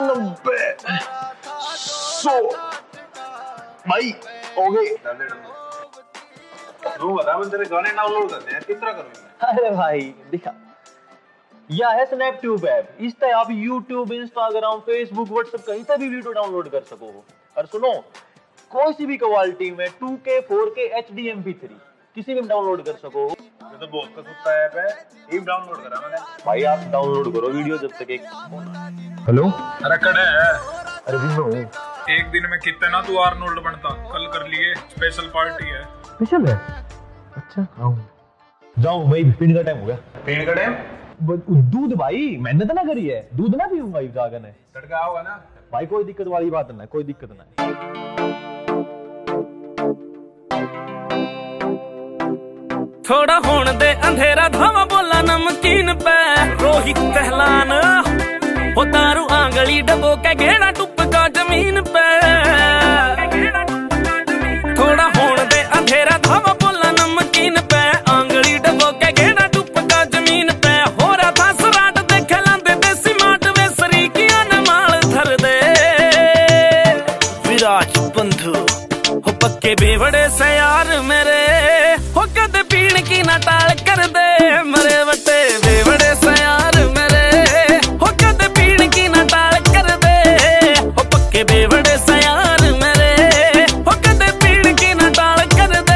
90 100 भाई हो गए। तू बता, मैं तेरे गाने डाउनलोड करने हैं, किस तरह करूँ? अरे भाई दिखा, यह है स्नैपट्यूब ऐप। इस तरह आप यूट्यूब, इंस्टाग्राम, फेसबुक, व्हाट्सएप कहीं से भी वीडियो डाउनलोड कर सको हो। और सुनो, कोई सी भी क्वालिटी में 2K 4K HD MP3 किसी में डाउनलोड कर सको। ये तो बहुत का कुत्ता ऐप है, ये डाउनलोड करा मैंने। भाई आप डाउनलोड करो वीडियो जब तक एक। हेलो, अरे कड़े है। अरे बिनो, एक दिन में कितना तू आर्नोल्ड बनता, कल कर लिए, स्पेशल पार्टी है। स्पेशल है? अच्छा आओ जाओ भाई, पीने का टाइम हो गया। पीने का टाइम? दूध भाई मैंने तो ना करी है, दूध ना पीऊंगा इस जागन है। तड़का आओगा ना भाई, कोई दिक्कत वाली बात ना, कोई दिक्कत ना। थोड़ा होने दे अंधेरा, धावा बोला नमकीन पे, रोहित कहलान हो दारू आंगली डबो के गेड़ा टुपका जमीन पे। थोड़ा होने दे अंधेरा, धावा बोला नमकीन पे, आंगली डबो के गेड़ा टुपका जमीन पे। हो रहा था सराट देखे लांदे देसी माट वे सरीकियां ने माल धर दे। विराज बंधु हो पक्के बेवड़े से यार मेरे, हो कद पीण की ना टाल कर दे मरे वटे बेवड़े से यार मेरे, हो कद पीण की ना टाल कर दे। हो पक्के बेवड़े से यार मेरे, हो कद पीण की ना टाल कर दे।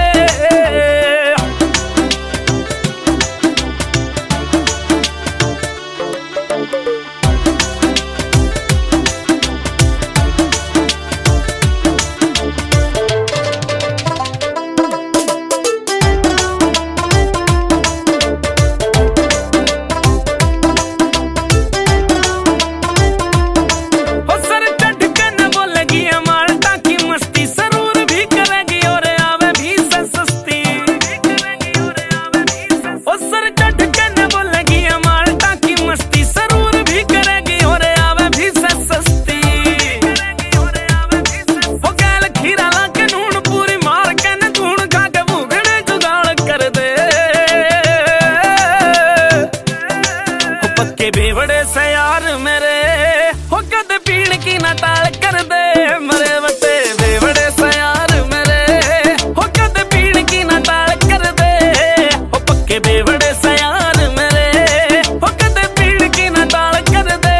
बेवड़े से यार मेरे, हो कद पीण की ना टाल कर दे मरे वटे बेवड़े से यार मेरे, हो कद पीण की ना टाल कर दे। हो पक्के बेवड़े से यार मेरे, हो कद पीण की ना टाल कर दे।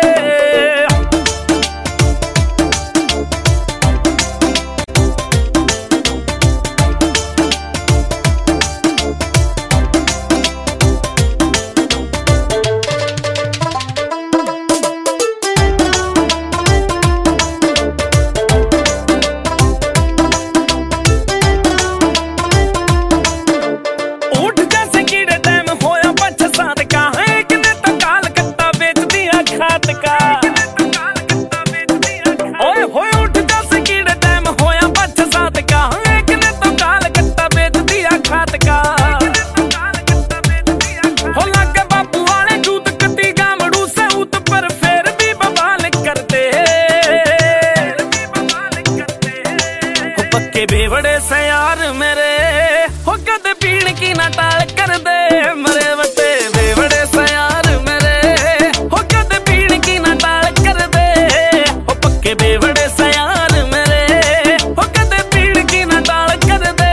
बेवड़े से यार मेरे, हो कद पीण की ना टाल कर दे मरे वटे बेवड़े से यार मेरे, हो कद पीण की ना टाल कर दे। हो पक्के बेवड़े से यार मेरे, हो कद पीण की ना टाल कर दे।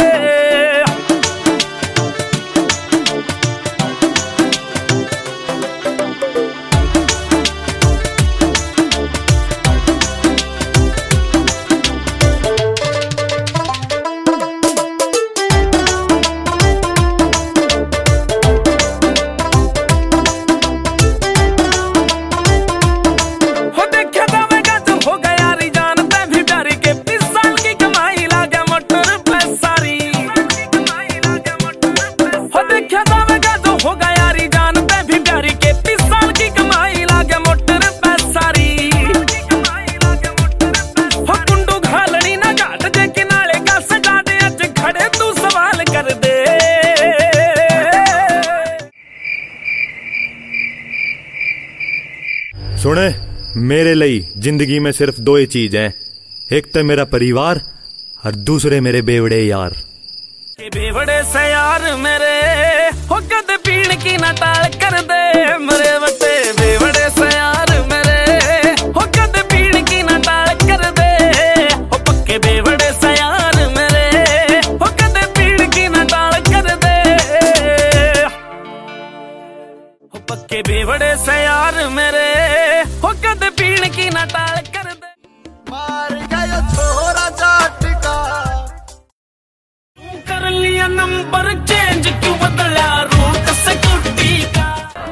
सुने, मेरे लिए जिंदगी में सिर्फ दो ही चीज हैं, एक तो मेरा परिवार और दूसरे मेरे बेवड़े यार। बेवड़े से यार मेरे, हो कद पीण की ना टाल कर दे मरे वटे बेवड़े से यार मेरे,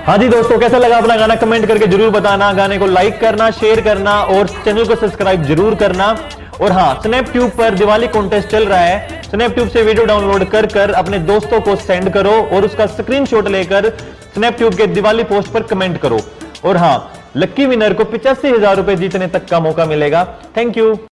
हाँ जी दोस्तों, कैसा लगा अपना गाना कमेंट करके जरूर बताना। गाने को लाइक करना, शेयर करना और चैनल को सब्सक्राइब जरूर करना। और हाँ, स्नैपट्यूब पर दिवाली कॉन्टेस्ट चल रहा है। स्नैपट्यूब से वीडियो डाउनलोड कर अपने दोस्तों को सेंड करो और उसका स्क्रीनशॉट लेकर स्नैपट्यूब के दिवाली पोस्ट पर कमेंट करो। और हाँ, लक्की विनर को 85,000 रुपए जीतने तक का मौका मिलेगा। Thank you.